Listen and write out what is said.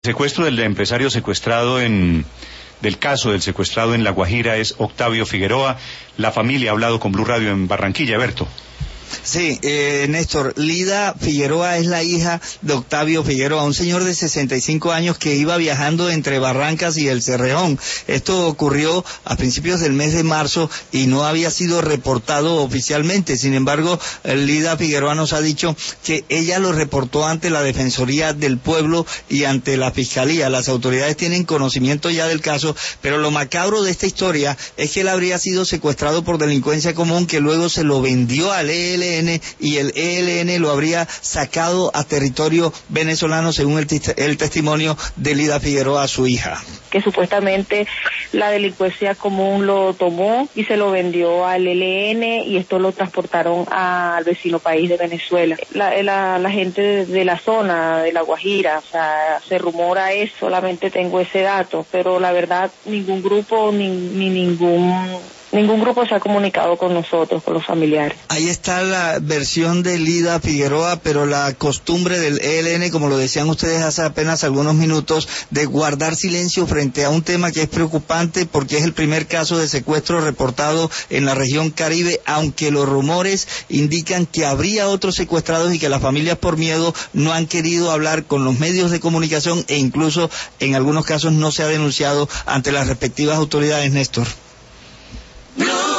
Secuestro del empresario secuestrado del caso del secuestrado en La Guajira es Octavio Figueroa. La familia ha hablado con Blue Radio en Barranquilla, Berto. Sí, Néstor, Lida Figueroa es la hija de Octavio Figueroa, un señor de 65 años que iba viajando entre Barrancas y El Cerrejón. Esto ocurrió a principios del mes de marzo y no había sido reportado oficialmente. Sin embargo, Lida Figueroa nos ha dicho que ella lo reportó ante la Defensoría del Pueblo y ante la Fiscalía. Las autoridades tienen conocimiento ya del caso, pero lo macabro de esta historia es que él habría sido secuestrado por delincuencia común, que luego se lo vendió al ELN y el ELN lo habría sacado a territorio venezolano, según el testimonio de Lida Figueroa, su hija. Que supuestamente la delincuencia común lo tomó y se lo vendió al ELN y esto lo transportaron al vecino país de Venezuela. La gente de la zona de La Guajira, o sea, se rumora eso, solamente tengo ese dato, pero la verdad ningún grupo ningún grupo se ha comunicado con nosotros, con los familiares. Ahí está la versión de Lida Figueroa, pero la costumbre del ELN, como lo decían ustedes hace apenas algunos minutos, de guardar silencio frente a un tema que es preocupante porque es el primer caso de secuestro reportado en la región Caribe, aunque los rumores indican que habría otros secuestrados y que las familias por miedo no han querido hablar con los medios de comunicación e incluso en algunos casos no se ha denunciado ante las respectivas autoridades, Néstor.